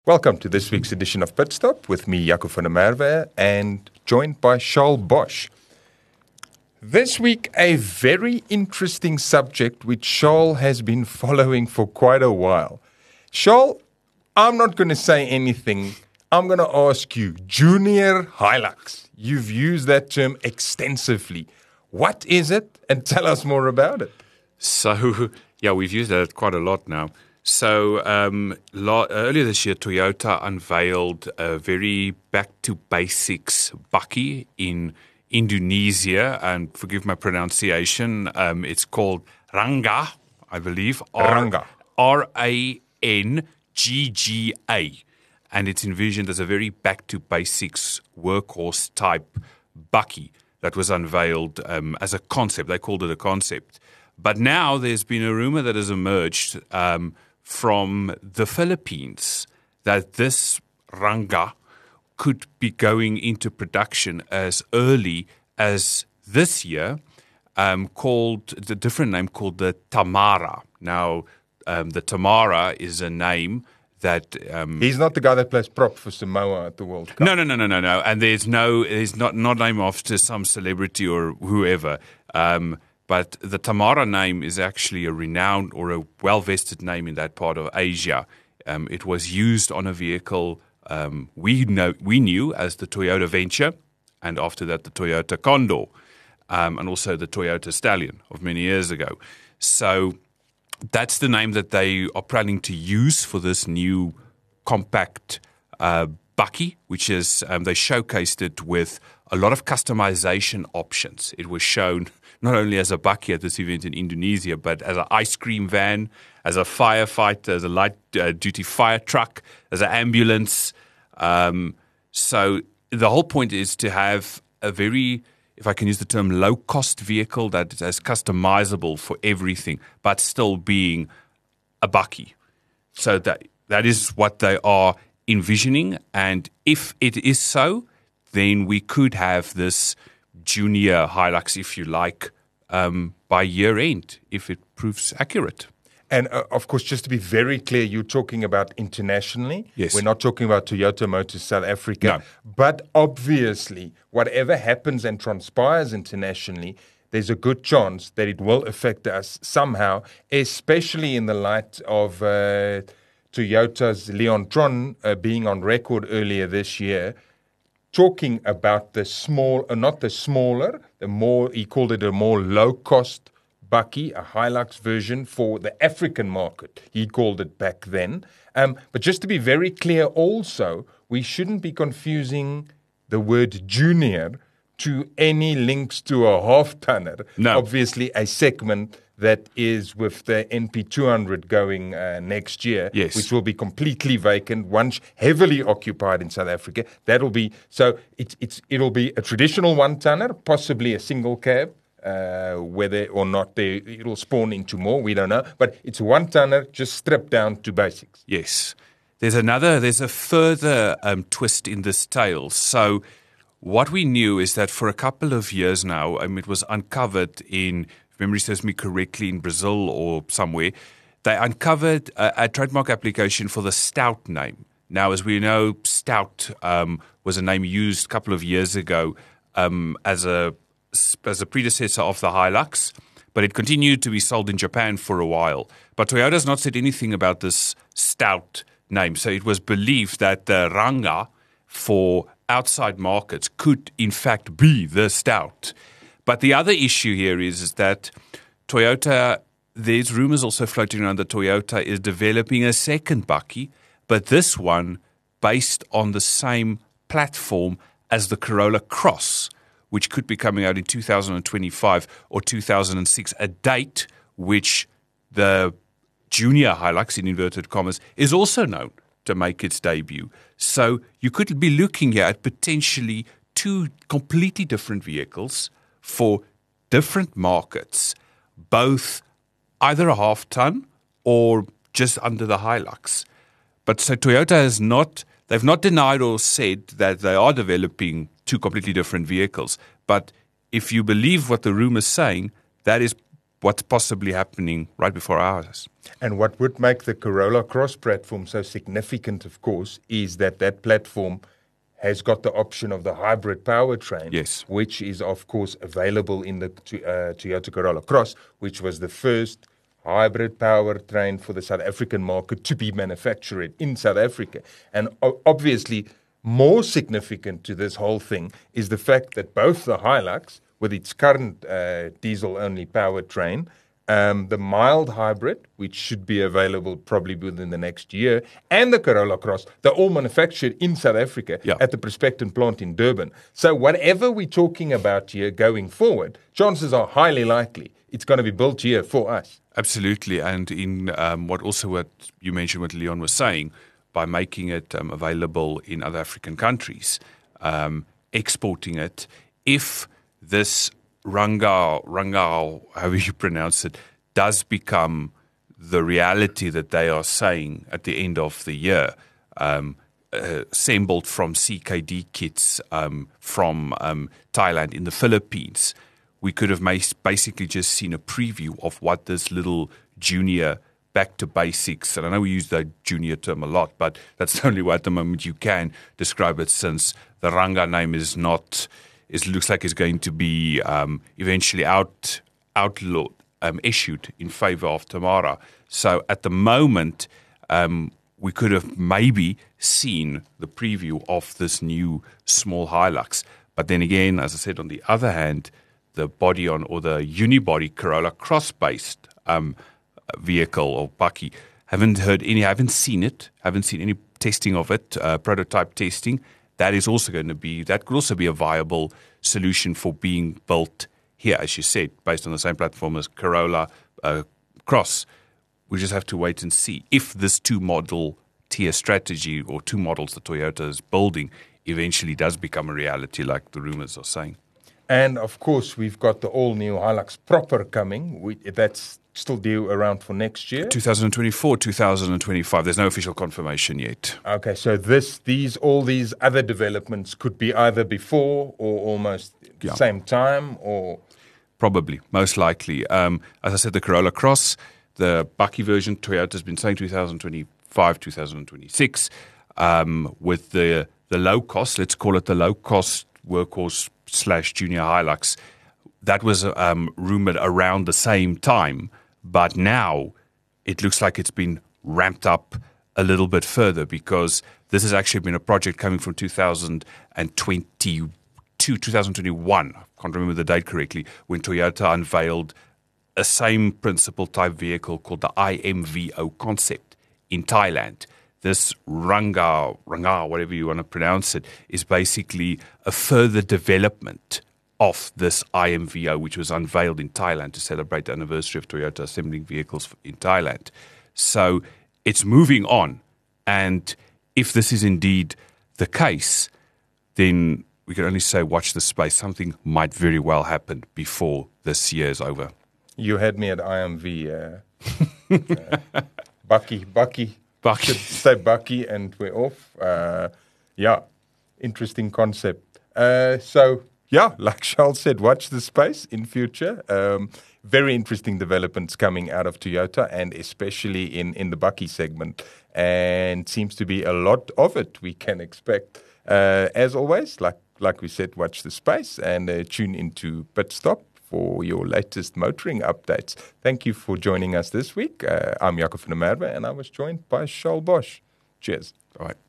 Welcome to this week's edition of Pit Stop with me, Jaco van der Merwe, and joined by Charles Bosch. This week, a very interesting subject which Charles has been following for quite a while. Charles, I'm not going to say anything. I'm going to ask you, Junior Hilux. You've used that term extensively. What is it? And tell us more about it. So, we've used that quite a lot now. So earlier this year, Toyota unveiled a very back-to-basics bakkie in Indonesia, and forgive my pronunciation, it's called Rangga, I believe. Rangga. R-A-N-G-G-A. And it's envisioned as a very back-to-basics workhorse-type bakkie that was unveiled as a concept. They called it a concept. But now there's been a rumor that has emerged from the Philippines that this Rangga could be going into production as early as this year, called the different name called the Tamara. Now, the Tamara is a name that he's not the guy that plays prop for Samoa at the World Cup. No. And there's not named after some celebrity or whoever. But the Tamara name is actually a renowned or a well-vested name in that part of Asia. It was used on a vehicle we knew as the Toyota Venture, and after that the Toyota Condor, and also the Toyota Stallion of many years ago. So that's the name that they are planning to use for this new compact bakkie, which is they showcased it with a lot of customization options. It was shown not only as a bakkie at this event in Indonesia, but as an ice cream van, as a firefighter, as a light-duty fire truck, as an ambulance. So the whole point is to have a very, if I can use the term, low-cost vehicle that is customizable for everything, but still being a bakkie. So that is what they are envisioning. And if it is so, then we could have this Junior Hilux, if you like, by year end, if it proves accurate. And of course, just to be very clear, you're talking about internationally. Yes. We're not talking about Toyota Motors South Africa. No. But obviously, whatever happens and transpires internationally, there's a good chance that it will affect us somehow, especially in the light of Toyota's Leon Tron being on record earlier this year, talking about the he called it a more low-cost bakkie, a Hilux version for the African market. He called it back then. But just to be very clear also, we shouldn't be confusing the word junior to any links to a half-tonner. No. Obviously, a segment that is with the NP200 going next year, yes, which will be completely vacant, once heavily occupied in South Africa. It'll be a traditional one-tonner, possibly a single cab, whether or not it'll spawn into more, we don't know. But it's a one-tonner, just stripped down to basics. Yes. There's a further twist in this tale. So what we knew is that for a couple of years now, it was uncovered in, if memory serves me correctly, in Brazil or somewhere, they uncovered a trademark application for the Stout name. Now, as we know, Stout was a name used a couple of years ago as a predecessor of the Hilux, but it continued to be sold in Japan for a while. But Toyota has not said anything about this Stout name, so it was believed that the Rangga for outside markets could in fact be the Stout. But the other issue here is that Toyota, there's rumors also floating around that Toyota is developing a second bakkie, but this one based on the same platform as the Corolla Cross, which could be coming out in 2025 or 2006, a date which the Junior Hilux, in inverted commas, is also known to make its debut. So you could be looking here at potentially two completely different vehicles for different markets, both either a half-ton or just under the Hilux. But so Toyota they've not denied or said that they are developing two completely different vehicles. But if you believe what the rumor's saying, that is what's possibly happening right before our eyes. And what would make the Corolla Cross platform so significant, of course, is that platform has got the option of the hybrid powertrain, Yes. which is, of course, available in the Toyota Corolla Cross, which was the first hybrid powertrain for the South African market to be manufactured in South Africa. And obviously, more significant to this whole thing is the fact that both the Hilux, with its current diesel-only powertrain, the mild hybrid, which should be available probably within the next year, and the Corolla Cross, they're all manufactured in South Africa at the Prospecton plant in Durban. So whatever we're talking about here going forward, chances are highly likely it's going to be built here for us. Absolutely. And in what you mentioned, what Leon was saying, by making it available in other African countries, exporting it, if this Rangau, however you pronounce it, does become the reality that they are saying at the end of the year, assembled from CKD kits from Thailand in the Philippines, we could have basically just seen a preview of what this little junior back to basics, and I know we use the junior term a lot, but that's the only way at the moment you can describe it, since the Ranga name is not... It looks like it's going to be eventually outlawed, issued in favor of Tamara. So at the moment, we could have maybe seen the preview of this new small Hilux. But then again, as I said, on the other hand, the body-on or the unibody Corolla Cross-based vehicle or bakkie, haven't seen any testing of it, prototype testing. That could also be a viable solution for being built here, as you said, based on the same platform as Corolla Cross. We just have to wait and see if this two-model tier strategy, or two models that Toyota is building, eventually does become a reality, like the rumors are saying. And, of course, we've got the all-new Hilux Proper coming. That's still due around for next year? 2024, 2025. There's no official confirmation yet. Okay, so all these other developments could be either before or almost the same time, or... Probably, most likely. As I said, the Corolla Cross, the bakkie version, Toyota's been saying 2025, 2026, with the low cost, let's call it the low cost workhorse / junior Hilux. That was rumored around the same time, but now it looks like it's been ramped up a little bit further, because this has actually been a project coming from 2022, 2021. I can't remember the date correctly, when Toyota unveiled a same principle type vehicle called the IMVO concept in Thailand. This Ranga, whatever you want to pronounce it, is basically a further development of this IMVO, which was unveiled in Thailand to celebrate the anniversary of Toyota assembling vehicles in Thailand. So it's moving on. And if this is indeed the case, then we can only say watch the space. Something might very well happen before this year is over. You had me at IMV. Bakkie. Should say bakkie, and we're off. Interesting concept. Like Charles said, watch the space in future. Very interesting developments coming out of Toyota, and especially in the bakkie segment. And seems to be a lot of it we can expect. As always, like we said, watch the space and tune into Pit Stop for your latest motoring updates. Thank you for joining us this week. I'm Jaco van der Merwe, and I was joined by Charles Bosch. Cheers. All right.